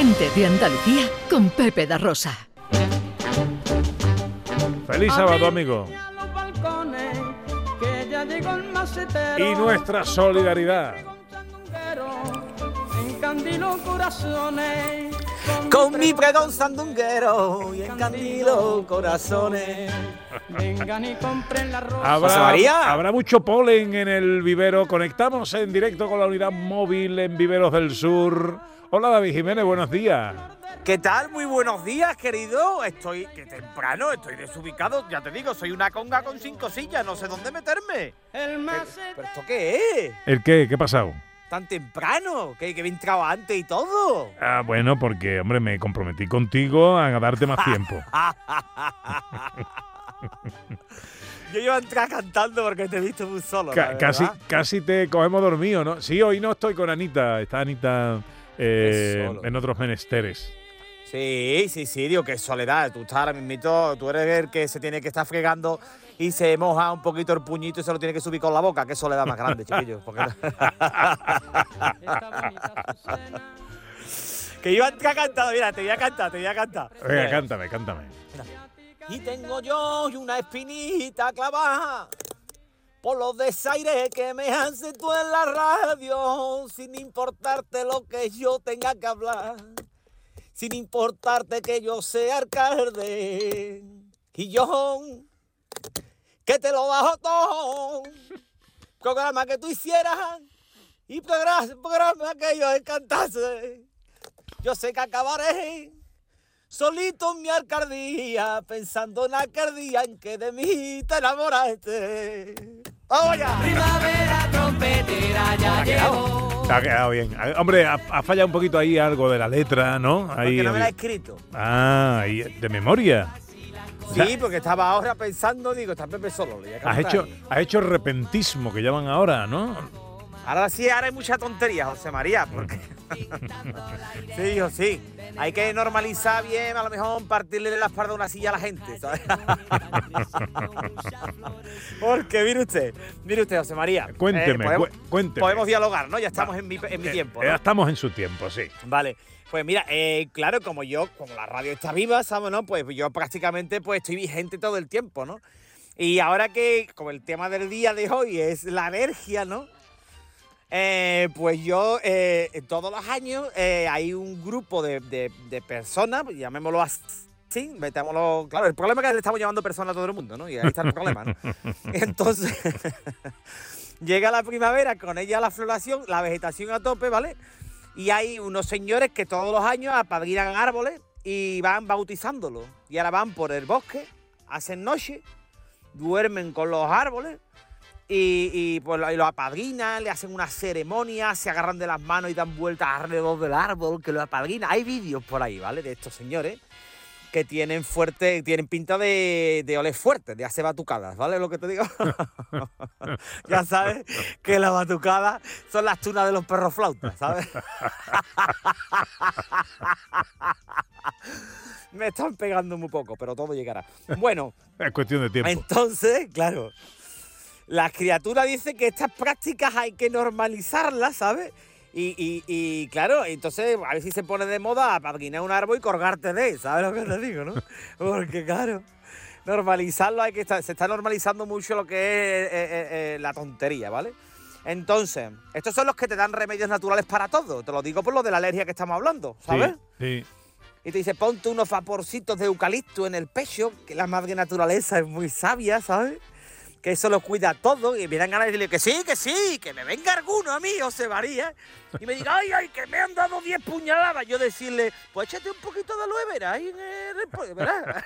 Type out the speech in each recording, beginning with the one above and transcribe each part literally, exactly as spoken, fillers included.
Gente de Andalucía con Pepe da Rosa. Feliz sábado, amigo. Y nuestra solidaridad. Con mi pregón sandunguero y encandilo corazones. Habrá, habrá mucho polen en el vivero. Conectamos en directo con la unidad móvil en Viveros del Sur. Hola, David Jiménez, buenos días. ¿Qué tal? Muy buenos días, querido. Estoy que temprano, estoy desubicado. Ya te digo, soy una conga con cinco sillas, no sé dónde meterme. ¿Pero, ¿pero esto qué es? ¿El qué? ¿Qué ha pasado? Tan temprano, que, que me he entrado antes y todo. Ah, bueno, porque, hombre, me comprometí contigo a darte más tiempo. Yo iba a entrar cantando porque te he visto muy solo. Ca- casi, casi te cogemos dormido, ¿no? Sí, hoy no estoy con Anita. Está Anita eh, en otros menesteres. Sí, sí, sí, digo que soledad. Tú estás ahora mismito, tú eres el que se tiene que estar fregando y se moja un poquito el puñito y se lo tiene que subir con la boca. Qué soledad más grande, chiquillos. Porque... que iba a entrar cantando, mira, te voy a cantar, te voy a cantar. Venga, cántame, cántame. Y tengo yo una espinita clavada por los desaires que me haces tú en la radio, sin importarte lo que yo tenga que hablar, sin importarte que yo sea alcalde, y yo que te lo bajo todo, programa que tú hicieras y programa, programa que yo cantase, yo sé que acabaré solito en mi alcaldía, pensando en la alcaldía en que de mí te enamoraste. ¡Vamos ya! Primavera trompetera ya llegó. Te ha quedado bien. Hombre, ha, ha fallado un poquito ahí algo de la letra, ¿no? Ahí, porque no me la he ahí. escrito. Ah, y de memoria. Sí, O sea, porque estaba ahora pensando, digo, está Pepe solo. Le voy a has cantar. hecho, has hecho repentismo, que llaman ahora, ¿no? Ahora sí, ahora hay mucha tontería, José María, porque... sí, hijo, sí. Hay que normalizar bien, a lo mejor partirle la espalda a una silla a la gente, ¿sabes? Porque, mire usted, mire usted, José María. Cuénteme, eh, podemos, cu- cuénteme. podemos dialogar, ¿no? Ya estamos Va. en mi, en mi Eh, tiempo, Ya ¿no? estamos en su tiempo, sí. Vale, pues mira, eh, claro, como yo, como la radio está viva, ¿sabes, no? Pues yo prácticamente pues estoy vigente todo el tiempo, ¿no? Y ahora que, como el tema del día de hoy es la alergia, ¿no? Eh, pues yo, eh, todos los años eh, hay un grupo de, de, de personas, llamémoslo así, metámoslo... Claro, el problema es que le estamos llamando personas a todo el mundo, ¿no? Y ahí está el problema, ¿no? Entonces, llega la primavera, con ella la floración, la vegetación a tope, ¿vale? Y hay unos señores que todos los años apadrinan árboles y van bautizándolos. Y ahora van por el bosque, hacen noche, duermen con los árboles y, y pues lo, y lo apadrinan, le hacen una ceremonia, se agarran de las manos y dan vueltas alrededor del árbol que lo apadrina. Hay vídeos por ahí, ¿vale? De estos señores que tienen fuerte, tienen pinta de, de oles fuertes, de hacer batucadas, ¿vale? Lo que te digo. Ya sabes que las batucadas son las tunas de los perros flautas, ¿sabes? Me están pegando muy poco, pero todo llegará. Bueno, Es cuestión de tiempo. entonces, claro, la criatura dice que estas prácticas hay que normalizarlas, ¿sabes? Y, y, y claro, entonces a ver si se pone de moda apadrinar un árbol y colgarte de él, ¿sabes lo que te digo, no? Porque claro, normalizarlo hay que estar, se está normalizando mucho lo que es eh, eh, eh, la tontería, ¿vale? Entonces, estos son los que te dan remedios naturales para todo. Te lo digo por lo de la alergia que estamos hablando, ¿sabes? Sí, sí. Y te dice, ponte unos vaporcitos de eucalipto en el pecho, que la madre naturaleza es muy sabia, ¿sabes? Que eso lo cuida todo, y me dan ganas de decirle que sí, que sí, que me venga alguno a mí, José María, y me diga, ay, ay, que me han dado diez puñaladas. Yo decirle, pues échate un poquito de aloe vera ahí en el repollo, ¿verdad?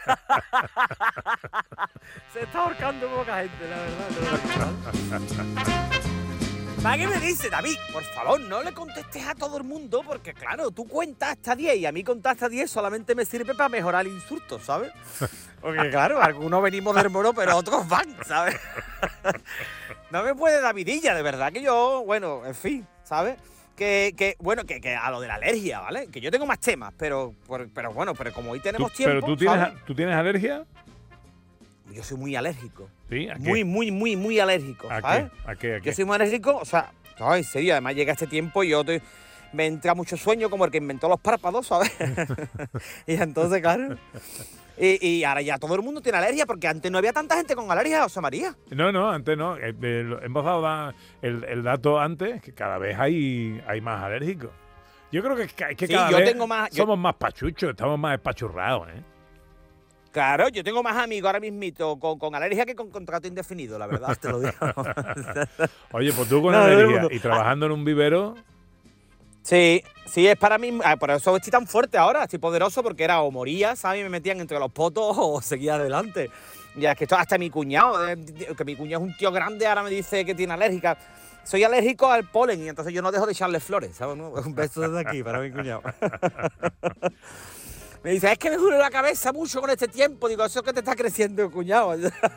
Se está ahorcando poca gente, la verdad. ¿Para qué me dice, David? Por favor, no le contestes a todo el mundo, porque claro, tú cuentas hasta diez y a mí contar hasta diez solamente me sirve para mejorar el insulto, ¿sabes? Porque claro, algunos venimos del moro, pero otros van, ¿sabes? No me puede dar vidilla, de verdad que yo, bueno, en fin, ¿sabes? Que, que bueno, que, que a lo de la alergia, ¿vale? Que yo tengo más temas, pero, pero, pero bueno, pero como hoy tenemos ¿Tú, tiempo, ¿Pero tú tienes, ¿sabes? ¿tú tienes alergia? Yo soy muy alérgico. ¿Sí? ¿A qué? Muy, muy, muy, muy alérgico, ¿A ¿sabes? qué? ¿A qué? ¿A qué? Yo soy muy alérgico, o sea, no, en serio, además llega este tiempo y yo te, me entra mucho sueño como el que inventó los párpados, ¿sabes? Y entonces, claro... Y, y ahora ya todo el mundo tiene alergia, porque antes no había tanta gente con alergia, José María. No, no, antes no. Eh, eh, hemos dado da- el, el dato antes, que cada vez hay, hay más alérgicos. Yo creo que, que, que Sí, cada yo vez tengo más- yo- somos más pachuchos, estamos más espachurrados, ¿eh? Claro, yo tengo más amigos ahora mismito con, con alergia que con contrato indefinido, la verdad, te lo digo. Oye, pues tú con No, todo el alergia mundo. y trabajando en un vivero... Sí, sí, es para mí, ah, por eso estoy tan fuerte ahora, estoy poderoso, porque era o moría, ¿sabes? Y me metían entre los potos o seguía adelante. Ya es que esto hasta mi cuñado, eh, que mi cuñado es un tío grande, ahora me dice que tiene alérgica. Soy alérgico al polen y entonces yo no dejo de echarle flores, ¿sabes? ¿No? Un beso desde aquí para mi cuñado. Me dice, es que me duele la cabeza mucho con este tiempo. Digo, eso es que te está creciendo, cuñado.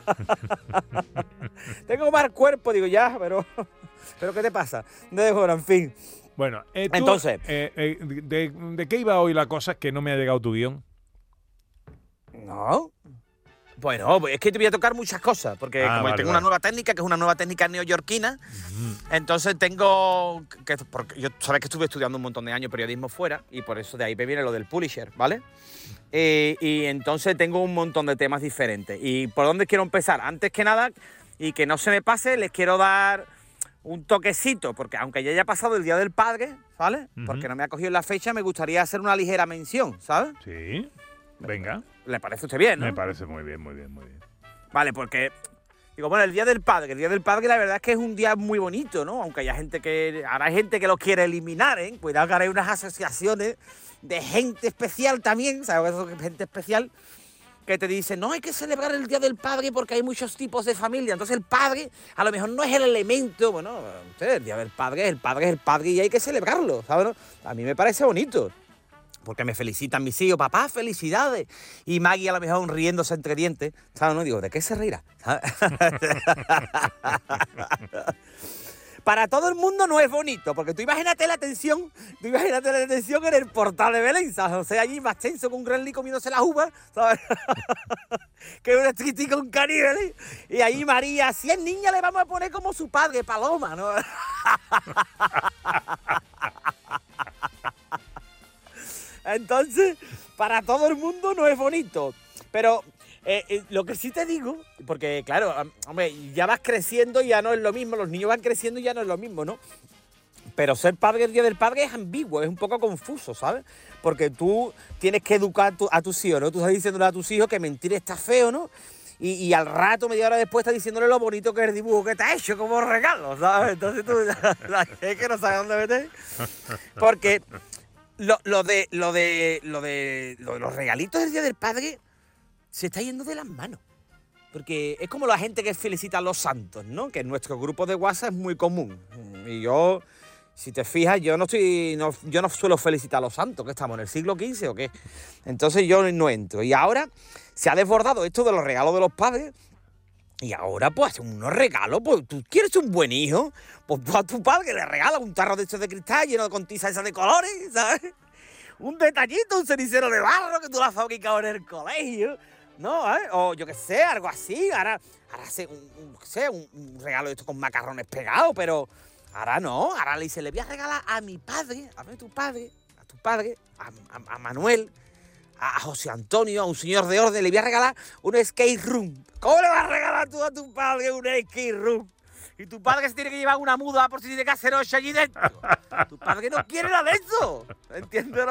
Tengo mal cuerpo, digo, ya, pero... ¿Pero qué te pasa? No dejo, en fin. Bueno, eh, tú, Entonces- eh, eh, de, ¿de qué iba hoy la cosa? Es que no me ha llegado tu guión. No. Bueno, pues es que te voy a tocar muchas cosas, porque Ah, como vale, tengo vale. una nueva técnica, que es una nueva técnica neoyorquina, entonces tengo que, porque yo sabes que estuve estudiando un montón de años periodismo fuera, y por eso de ahí me viene lo del publisher, ¿vale? Eh, y entonces tengo un montón de temas diferentes. ¿Y por dónde quiero empezar? Antes que nada, y que no se me pase, les quiero dar un toquecito, porque aunque ya haya pasado el Día del Padre, ¿vale? Ujú. Porque no me ha cogido la fecha, me gustaría hacer una ligera mención, ¿sabes? Sí, venga. ¿Le parece a usted bien, no? Me parece muy bien, muy bien, muy bien. Vale, porque, digo, bueno, el Día del Padre, el Día del Padre la verdad es que es un día muy bonito, ¿no? Aunque haya gente que, ahora hay gente que lo quiere eliminar, ¿eh? Cuidado que ahora hay unas asociaciones de gente especial también, ¿sabes? Eso que es gente especial que te dicen, no, hay que celebrar el Día del Padre porque hay muchos tipos de familia. Entonces el padre a lo mejor no es el elemento, bueno, el Día del Padre, el padre es el padre y hay que celebrarlo, ¿sabes? A mí me parece bonito. Porque me felicitan mis hijos, papá, felicidades. Y Maggie a lo mejor riéndose entre dientes, ¿sabes? No digo, ¿de qué se reirá? Para todo el mundo no es bonito, porque tú imagínate la tensión, tú imagínate la tensión en el portal de Belén, ¿sabes? O sea, allí más tenso con un Granly comiéndose las uvas, ¿sabes? Que una chiquitica con caníbales. Y ahí María, si es niña le vamos a poner como su padre, Paloma, ¿no? Entonces, para todo el mundo no es bonito. Pero eh, eh, lo que sí te digo, porque claro, hombre, ya vas creciendo y ya no es lo mismo, los niños van creciendo y ya no es lo mismo, ¿no? Pero ser padre el Día del Padre es ambiguo, es un poco confuso, ¿sabes? Porque tú tienes que educar a, tu, a tus hijos, ¿no? Tú estás diciéndole a tus hijos que mentir está feo, ¿no? Y, y al rato, media hora después, estás diciéndole lo bonito que es el dibujo que te ha hecho como regalo, ¿sabes? Entonces tú, es que no sabes dónde meter. Porque lo, lo, de, lo, de, lo, de, lo de los regalitos del Día del Padre se está yendo de las manos. Porque es como la gente que felicita a los santos, ¿no? Que en nuestro grupo de WhatsApp es muy común. Y yo, si te fijas, yo no estoy, no, yo no suelo felicitar a los santos, que estamos en el siglo quince o qué. Entonces yo no entro. Y ahora se ha desbordado esto de los regalos de los padres. Y ahora, pues, unos regalos, pues, tú quieres un buen hijo, pues tú a tu padre le regalas un tarro de estos de cristal lleno con tiza esa de colores, ¿sabes? Un detallito, un cenicero de barro que tú lo has fabricado en el colegio, ¿no? ¿Eh? O yo qué sé, algo así. Ahora, ahora sé, un, un, sé, un, un regalo de esto con macarrones pegados, pero ahora no. Ahora le dice, le voy a regalar a mi padre, a tu padre, a tu padre, a, a, a Manuel, a José Antonio, a un señor de orden, le voy a regalar un skate room. ¿Cómo le vas a regalar tú a tu padre un skate room? Y tu padre se tiene que llevar una muda por si tiene que hacer ocho allí dentro. Tu padre no quiere nada de eso. ¿Entiendes?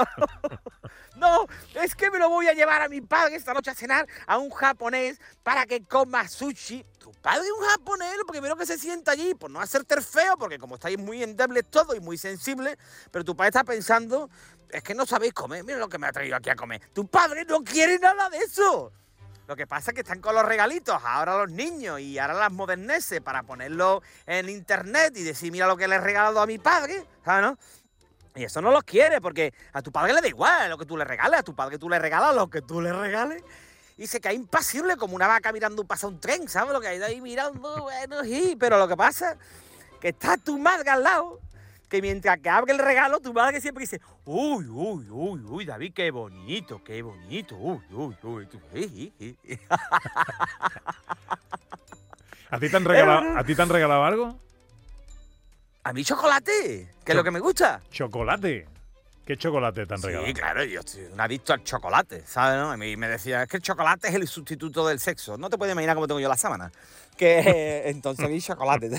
No, es que me lo voy a llevar a mi padre esta noche a cenar a un japonés para que coma sushi. Tu padre es un japonés, lo primero que se sienta allí, por no hacerte el feo, porque como estáis muy endebles todos y muy sensibles, pero tu padre está pensando, es que no sabéis comer, mira lo que me ha traído aquí a comer. Tu padre no quiere nada de eso. Lo que pasa es que están con los regalitos ahora los niños y ahora las moderneces para ponerlo en internet y decir, mira lo que le he regalado a mi padre, ¿sabes, no? Y eso no lo quiere, porque a tu padre le da igual lo que tú le regales, a tu padre tú le regalas lo que tú le regales y se cae impasible como una vaca mirando un paso un tren, ¿sabes? Lo que hay de ahí mirando, bueno, sí, pero lo que pasa que está tu madre al lado, que mientras que abre el regalo, tu madre siempre dice, uy, uy, uy, uy, David, qué bonito, qué bonito, uy, uy, uy. Tú, eh, eh, eh. ¿A ti te han regalado, ¿a ti te han regalado algo? A mí chocolate, que es lo que me gusta. ¿Chocolate? ¿Qué chocolate te han regalado? Sí, claro, yo estoy un adicto al chocolate, ¿sabes? ¿No? A mí me decía, es que el chocolate es el sustituto del sexo. No te puedes imaginar cómo tengo yo la sábana. Que entonces a mí chocolate.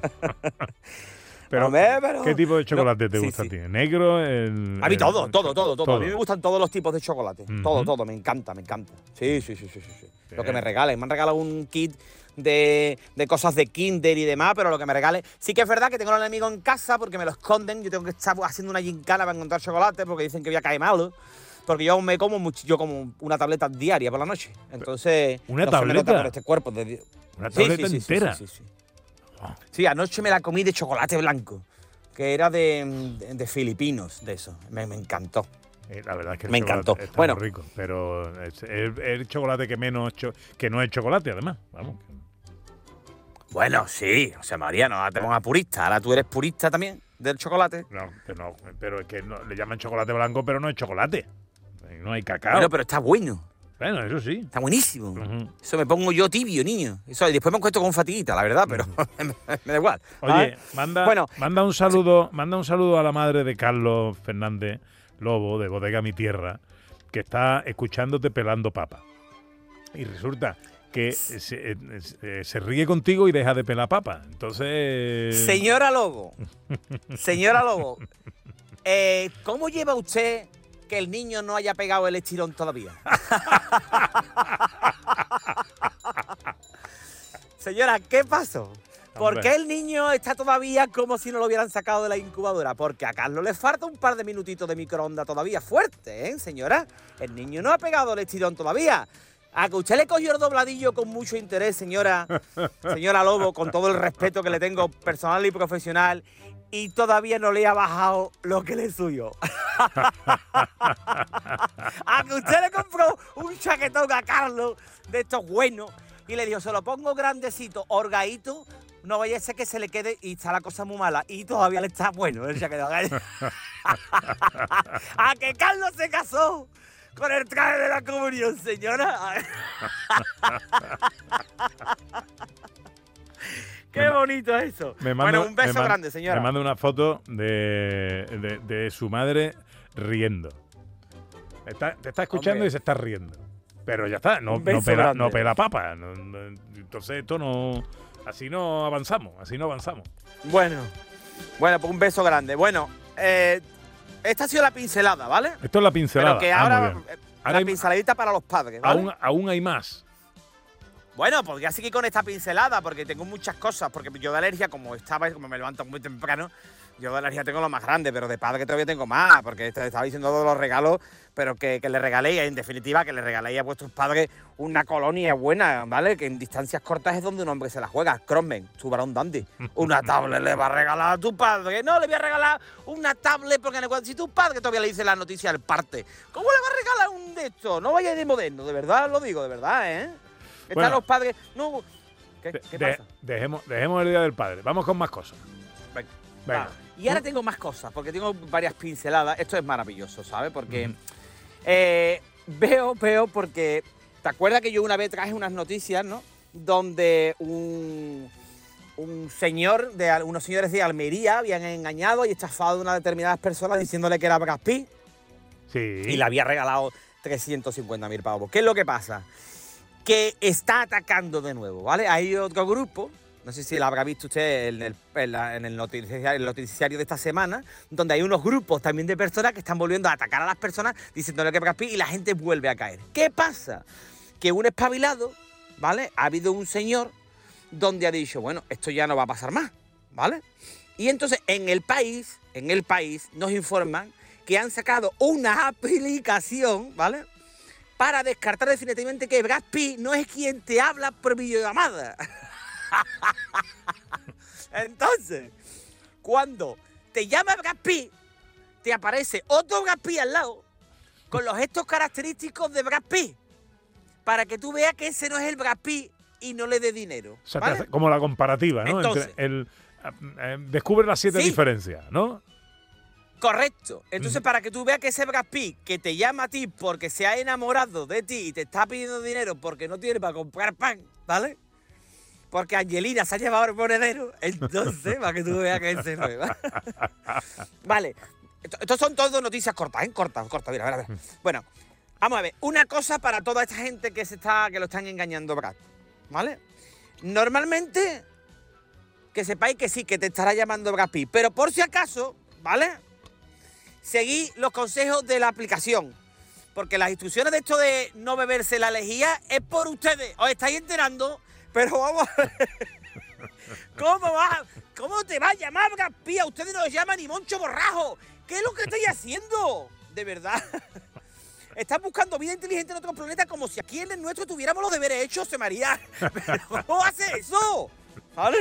Pero, Hombre, pero- ¿qué tipo de chocolate no, te sí, gusta sí. a ti? ¿Negro? El, A mí el- todo, todo, todo, todo, todo. A mí me gustan todos los tipos de chocolate. Ujú. Todo, todo. Me encanta, me encanta. Sí, sí, sí, sí, sí. sí. Lo que Bien. me regalen. Me han regalado un kit de, de cosas de Kinder y demás, pero lo que me regale. Sí que es verdad que tengo al enemigo en casa porque me lo esconden. Yo tengo que estar haciendo una gincana para encontrar chocolate porque dicen que voy a caer malo. Porque yo me como mucho, yo como una tableta diaria por la noche. Entonces, ¿Una no se me nota tableta? por este cuerpo. de- Una Sí, tableta sí, sí, sí, entera. Sí, sí, sí. Sí, anoche me la comí de chocolate blanco, que era de, de, de filipinos, de eso. Me, me encantó. Eh, la verdad es que el Me chocolate encantó. está Bueno. muy rico, pero es el, el chocolate que menos cho- que no es chocolate, además. Vamos. Bueno, sí, o sea, Mariano, ahora tenemos una purista. Ahora tú eres purista también del chocolate. No, que no, pero es que no, le llaman chocolate blanco, pero no es chocolate. No hay cacao. Bueno, pero está bueno. Bueno, eso sí. Está buenísimo. Ujú. Eso me pongo yo tibio, niño. Eso, y después me encuentro con fatiguita, la verdad, pero me da igual. Oye, ¿Vale? manda, Bueno, manda un saludo, manda un saludo a la madre de Carlos Fernández Lobo, de Bodega Mi Tierra, que está escuchándote pelando papa. Y resulta que se, eh, eh, se ríe contigo y deja de pelar papa. Entonces. señora Lobo, señora Lobo, eh, ¿cómo lleva usted que el niño no haya pegado el estirón todavía? Señora, ¿qué pasó? ¿Por Hombre. qué el niño está todavía como si no lo hubieran sacado de la incubadora? Porque a Carlos le falta un par de minutitos de microondas todavía fuerte, ¿eh, señora? El niño no ha pegado el estirón todavía. A que usted le cogió el dobladillo con mucho interés, señora, señora Lobo, con todo el respeto que le tengo personal y profesional, y todavía no le ha bajado lo que le es suyo. A que usted le compró un chaquetón a Carlos de estos buenos y le dijo, se lo pongo grandecito, orgadito, no vaya a ser que se le quede y está la cosa muy mala. Y todavía le está bueno el chaquetón. A que Carlos se casó con el traje de la comunión, señora. Qué bonito es eso. Me manda- bueno, un beso me man- grande, señora. Me manda una foto de, de, de su madre riendo. Está- te está escuchando Hombre. y se está riendo. Pero ya está, no, Un beso no, pela, grande. no pela papa. no- no- entonces esto no. Así no avanzamos, así no avanzamos. Bueno, bueno, pues un beso grande. Bueno, eh, esta ha sido la pincelada, ¿vale? Esto es la pincelada. Pero que Ah, muy ahora, bien. eh, Ahora la hay- pinceladita para los padres, ¿vale? aún, aún hay más. Bueno, podría seguir con esta pincelada porque tengo muchas cosas, porque yo de alergia, como estaba, como me levanto muy temprano, yo de alergia tengo lo más grande, pero de padre todavía tengo más, porque te estaba diciendo todos los regalos, pero que, que le regaléis, en definitiva, que le regaléis a vuestros padres una colonia buena, ¿vale? Que en distancias cortas es donde un hombre se la juega. Crossman, tu varón dandy. Una tablet le va a regalar a tu padre. No, le voy a regalar una tablet porque le- si tu padre todavía le dice la noticia al parte, ¿cómo le va a regalar un de estos? No vaya de moderno, de verdad lo digo, de verdad, ¿eh? Están Bueno. los padres. No. ¿Qué, De- qué de- pasa? dejemos, dejemos el Día del Padre. Vamos con más cosas. Venga. Venga. Va. Y ahora tengo más cosas, porque tengo varias pinceladas. Esto es maravilloso, ¿sabes? Porque eh, veo, veo, porque ¿te acuerdas que yo una vez traje unas noticias, ¿no? Donde un, un señor, de al- unos señores de Almería habían engañado y estafado a unas determinadas personas diciéndole que era Brad Pitt Sí. y le había regalado trescientos cincuenta mil pavos. ¿Qué es lo que pasa? Que está atacando de nuevo, ¿vale? Hay otro grupo, no sé si lo habrá visto usted en el, en la- en el noticiario, el noticiario de esta semana, donde hay unos grupos también de personas que están volviendo a atacar a las personas diciéndole que Brad Pitt y la gente vuelve a caer. ¿Qué pasa? Que un espabilado, ¿vale? Ha habido un señor donde ha dicho, bueno, esto ya no va a pasar más, ¿vale? Y entonces en el país, en el país nos informan que han sacado una aplicación, ¿vale? Para descartar definitivamente que Brad Pitt no es quien te habla por videollamada. Entonces, cuando te llama Brad Pitt, te aparece otro Brad Pitt al lado con los gestos característicos de Brad Pitt para que tú veas que ese no es el Brad Pitt y no le dé dinero. O sea, te ¿vale? hace como la comparativa, ¿no? Entonces- Entre el, eh, descubre las siete Sí. diferencias, ¿no? Correcto. Entonces, para que tú veas que ese Brad Pitt que te llama a ti porque se ha enamorado de ti y te está pidiendo dinero porque no tiene para comprar pan, ¿vale? porque Angelina se ha llevado el monedero, entonces, para que tú veas que él se mueva. Vale, Esto- estos son todas noticias cortas, ¿eh? Cortas, cortas, mira, mira, mira. Bueno, vamos a ver, una cosa para toda esta gente que se está, que lo están engañando, Brad, ¿vale? Normalmente, que sepáis que sí, que te estará llamando Brad Pitt, pero por si acaso, ¿vale? Seguid los consejos de la aplicación. Porque las instrucciones de esto de no beberse la lejía es por ustedes. Os estáis enterando, pero vamos a ver. ¿Cómo va? ¿Cómo te va a llamar Brad Pitt? A ustedes no os llama ni Moncho Borrajo. ¿Qué es lo que estáis haciendo? De verdad. Están buscando vida inteligente en otros planetas como si aquí en el nuestro tuviéramos los deberes hechos, se María. ¿Pero cómo hace eso? ¿Vale?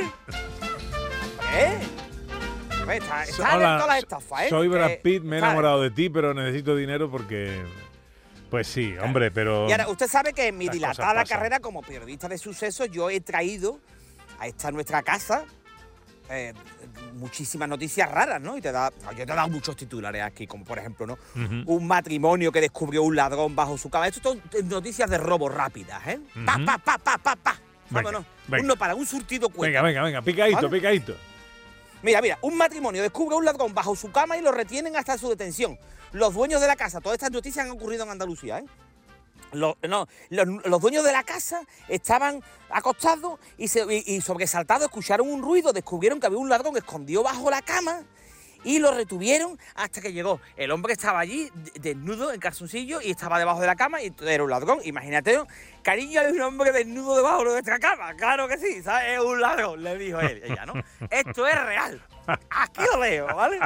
¿Qué? A ver, Está, está en Hola, todas las estafas, ¿eh? soy Brad Eh, Pitt, me he ¿sabes? enamorado de ti, pero necesito dinero porque... Pues sí, hombre, pero... Y ahora, usted sabe que en mi Las cosas dilatada pasan. carrera como periodista de sucesos, yo he traído a esta nuestra casa eh, muchísimas noticias raras, ¿no? Y te da, yo te he dado muchos titulares aquí, como por ejemplo, ¿no? Ujú. Un matrimonio que descubrió un ladrón bajo su cama. Esto son noticias de robo rápidas, ¿eh? Pa, Ujú. pa, pa, pa, pa, pa. Venga, Vámonos. venga. Uno para un surtido cuenta. Venga, venga, venga, picadito, ¿Vale? picadito. Mira, mira, un matrimonio descubre un ladrón bajo su cama y lo retienen hasta su detención. Los dueños de la casa, todas estas noticias han ocurrido en Andalucía, ¿eh? Los, no, los, los dueños de la casa estaban acostados y, se, y, y sobresaltados escucharon un ruido, descubrieron que había un ladrón escondido bajo la cama y lo retuvieron hasta que llegó. El hombre estaba allí, de- desnudo, en calzoncillo, y estaba debajo de la cama y era un ladrón. Imagínate, ¿no? Cariño, hay un hombre desnudo debajo de nuestra cama. Claro que sí, ¿sabes? Es un ladrón, le dijo él. Ella, ¿no? Esto es real. Aquí lo leo, ¿vale?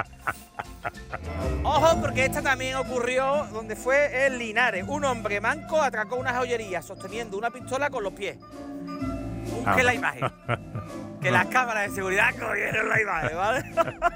Ojo, porque esta también ocurrió donde fue en Linares. Un hombre manco atracó una joyería sosteniendo una pistola con los pies. Busquen Ah. la imagen. Que las cámaras de seguridad cogieron la imagen, ¿vale?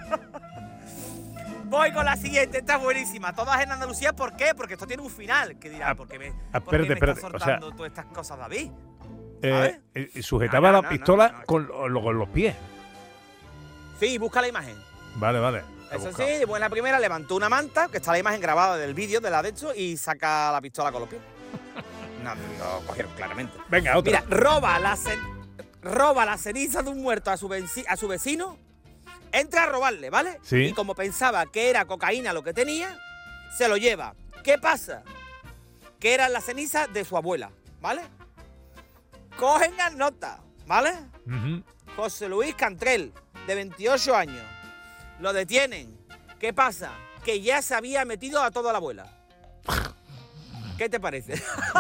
Voy con la siguiente, esta es buenísima. Todas en Andalucía, ¿por qué? Porque esto tiene un final. Que dirá, Ah, ¿por qué me, ah, por qué espérate, me espérate, estás o sea- soltando todas estas cosas, David? Eh, ¿Sabes? eh, sujetaba No, no, la no, pistola no, no. Con, lo- con los pies. Sí, busca la imagen. Vale, vale. la he Eso buscado. sí, pues la primera levantó una manta, que está la imagen grabada del vídeo de la de hecho, y saca la pistola con los pies. No, lo cogieron claramente. Venga, otra. Mira, roba la, ce- roba la ceniza de un muerto a su, venci- a su vecino, entra a robarle, ¿vale? Sí. Y como pensaba que era cocaína lo que tenía, se lo lleva. ¿Qué pasa? Que eran las cenizas de su abuela, ¿vale? Cogen las notas, ¿vale? Ujú. José Luis Cantrell, de veintiocho años. Lo detienen. ¿Qué pasa? Que ya se había metido a toda la abuela. ¿Qué te parece?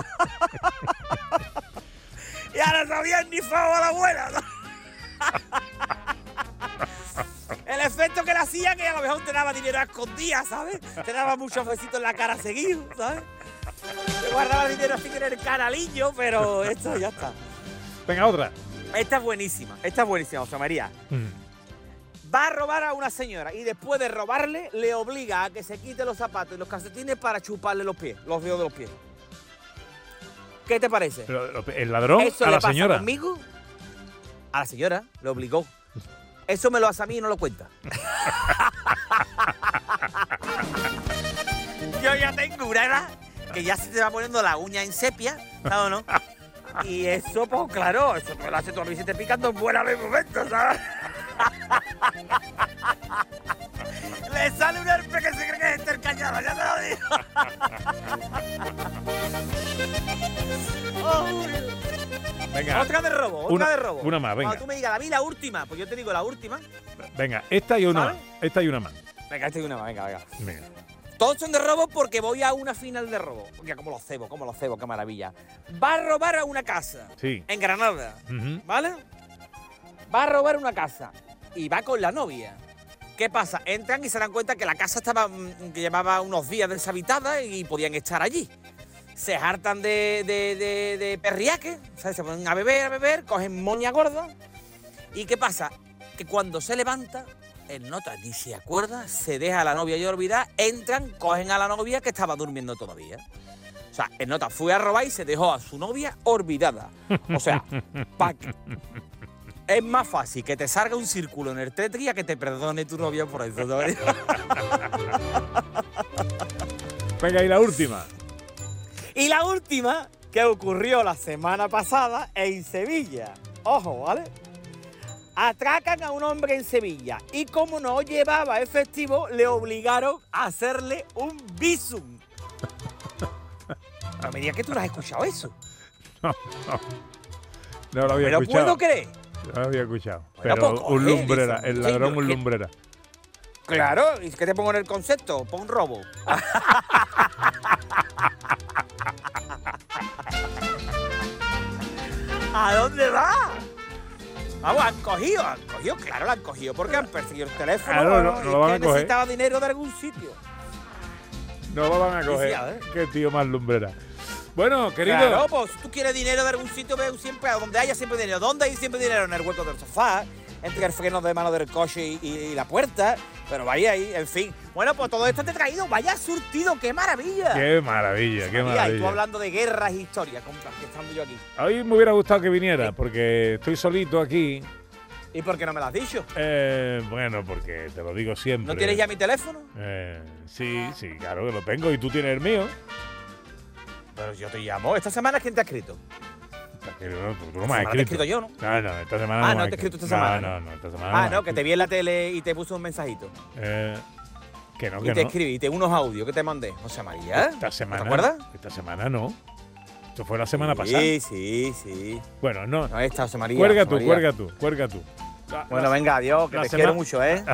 Ya no sabían ni fuego a la abuela. ¿no? El efecto que le hacía, que a lo mejor te daba dinero a escondidas, ¿sabes? Te daba muchos besitos en la cara seguidos, ¿sabes? Te guardaba dinero así en el canalillo, pero esto ya está. Venga, otra. Esta es buenísima, esta es buenísima, José María. Mm. Va a robar a una señora y después de robarle le obliga a que se quite los zapatos y los calcetines para chuparle los pies, los dedos de los pies. ¿Qué te parece? Pero, lo- el ladrón ¿Eso a le la pasa señora. conmigo? A la señora, le obligó. Eso me lo hace a mí y no lo cuenta. Yo ya tengo una edad que ya se te va poniendo la uña en sepia, ¿sabes o no? Y eso, pues claro, eso te lo hace tu amigo y se te pican dos buenas de momento, ¿sabes? Le sale un herpes que se cree que es estercañado, ya te lo digo. Oh, Venga, otra de robo, otra Una- de robo. una más, venga. Cuando tú me digas, David, la última, pues yo te digo la última. venga, esta y una ¿Sabes? más. Esta y una más. Venga, esta y una más, venga, venga. Venga. Todos son de robo porque voy a una final de robo. Mira, cómo los cebo, cómo los cebo, qué maravilla. Va a robar a una casa Sí. en Granada, Ujú. ¿vale? Va a robar una casa y va con la novia. ¿Qué pasa? Entran y se dan cuenta que la casa estaba mm, que llevaba unos días deshabitada y podían estar allí. Se hartan de, de, de, de perriaque, ¿sabes? Se ponen a beber, a beber, cogen moña gorda. ¿Y qué pasa? Que cuando se levanta, el nota ni se acuerda, se deja a la novia ya olvidada, entran, cogen a la novia que estaba durmiendo todavía. O sea, el nota fue a robar y se dejó a su novia olvidada. O sea, pa' que- es más fácil que te salga un círculo en el Tetris a que te perdone tu novia por eso. ¿no? Venga, y la última. Y la última, que ocurrió la semana pasada en Sevilla. ojo, ¿vale? Atracan a un hombre en Sevilla y como no llevaba efectivo, le obligaron a hacerle un visum. No me digas que tú no has escuchado eso. No, no. No lo había ¿Me lo escuchado. puedo creer? No lo había escuchado. Bueno, Pero pues, un coge, lumbrera, dice, el sí, ladrón yo- un que- lumbrera. Claro, ¿y qué te pongo en el concepto? Pon robo. ¿A dónde va? Vamos, han cogido, han cogido, claro, lo han cogido porque han perseguido el teléfono. Claro, no- ¿no? no Y lo van es a que coger. necesitaba dinero de algún sitio. No lo van a coger. Sí, a ver. Qué tío más lumbrera. Bueno, querido. Claro, pues si tú quieres dinero de algún sitio, ve siempre a donde haya siempre dinero. ¿Dónde hay siempre dinero? En el hueco del sofá, entre el freno de mano del coche y, y- y la puerta. Pero vaya ahí, en fin. Bueno, pues todo esto te he traído. Vaya surtido, qué maravilla. Qué maravilla, qué Maravilla, Y tú maravilla. hablando de guerras e historias, compa, que estando yo aquí. Hoy me hubiera gustado que viniera, porque estoy solito aquí. ¿Y por qué no me lo has dicho? Eh, bueno, porque te lo digo siempre. ¿No tienes ya mi teléfono? Eh, sí, sí, claro que lo tengo y tú tienes el mío. Pero yo te llamo. ¿Esta semana quién te ha escrito? Que no, tú no me has Esta semana te he escrito. escrito yo, ¿no? No, no, esta semana Ah, me no has te he escrito esta No, semana, No, ¿no? no, esta semana Ah, me no, has que te vi en la tele y te puse un mensajito. Eh, que no, Y que te no. escribí, y te unos audios que te mandé. José María. Esta semana. ¿Te acuerdas? Esta semana no. Esto fue la semana pasada. Sí, sí, sí. Bueno, no. No, esta, José María. Cuelga José tú, María. cuelga tú, cuelga tú. La- Bueno, la- venga, adiós, que la te semana- quiero mucho, ¿eh?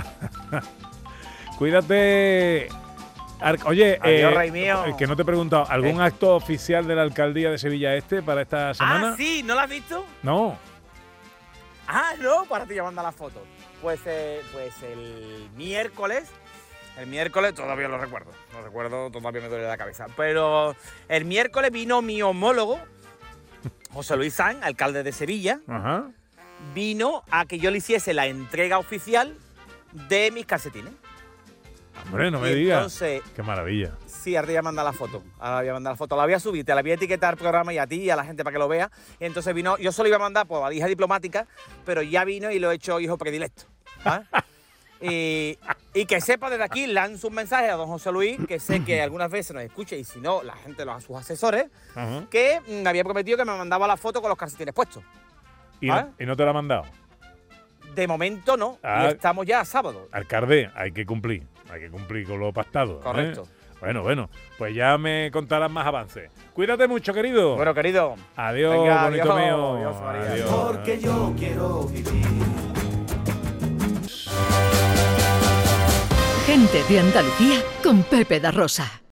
Cuídate. Ar- Oye, Adiós, eh, rey mío. eh, que no te he preguntado, ¿algún Eh. acto oficial de la alcaldía de Sevilla Este para esta semana? Ah, sí, ¿no lo has visto? No. Ah, no, para ti ya manda la foto. Pues, eh, pues el miércoles, el miércoles, todavía lo recuerdo, no recuerdo, todavía me duele la cabeza, pero el miércoles vino mi homólogo, José Luis Sanz, alcalde de Sevilla, Ajá. vino a que yo le hiciese la entrega oficial de mis calcetines. Hombre, no me Y digas. entonces, Qué maravilla. sí, ahora te voy a mandar la foto. Ahora voy a mandar la foto. La voy a subir, te la voy a etiquetar al programa y a ti y a la gente para que lo vea. Y entonces vino, yo solo iba a mandar por la hija diplomática, pero ya vino y lo he hecho hijo predilecto. ¿Ah? y, y que sepa desde aquí, lanzo un mensaje a don José Luis, que sé que algunas veces nos escucha y si no, la gente, los, a sus asesores, Ajá. que mm, había prometido que me mandaba la foto con los calcetines puestos. ¿Y, ¿Ah? no, y no te la ha mandado? De momento no, Ah. y estamos ya a sábado. Alcalde, hay que cumplir. Hay que cumplir con lo pactado. ¿eh? Correcto. Bueno, bueno, pues ya me contarás más avances. Cuídate mucho, querido. Bueno, querido. Adiós, Venga, bonito adiós, mío. adiós, María. Adiós. Porque yo quiero vivir. Gente de Andalucía con Pepe da Rosa.